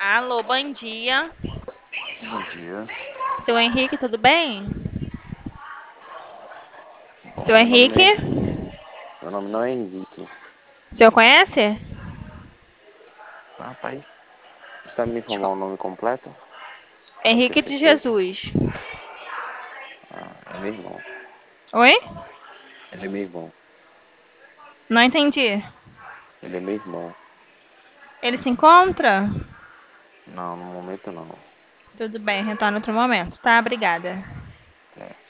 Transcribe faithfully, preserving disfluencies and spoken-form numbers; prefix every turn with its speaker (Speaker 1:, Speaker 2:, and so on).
Speaker 1: Alô, bom dia.
Speaker 2: Bom dia.
Speaker 1: Seu Henrique, tudo bem?
Speaker 2: Bom,
Speaker 1: Seu
Speaker 2: meu nome não
Speaker 1: Henrique,
Speaker 2: é, meu nome não é Henrique.
Speaker 1: o senhor conhece?
Speaker 2: Rapaz, você sabe me
Speaker 1: Desco-
Speaker 2: informar o nome completo? Pra ter
Speaker 1: Henrique de
Speaker 2: certeza.
Speaker 1: Jesus.
Speaker 2: Ah, é meu irmão.
Speaker 1: Oi?
Speaker 2: Ele é meu irmão.
Speaker 1: Não entendi.
Speaker 2: Ele é meu irmão.
Speaker 1: Ele se encontra?
Speaker 2: Não, no momento não.
Speaker 1: Tudo bem, retorna outro momento. Tá, obrigada.
Speaker 2: É.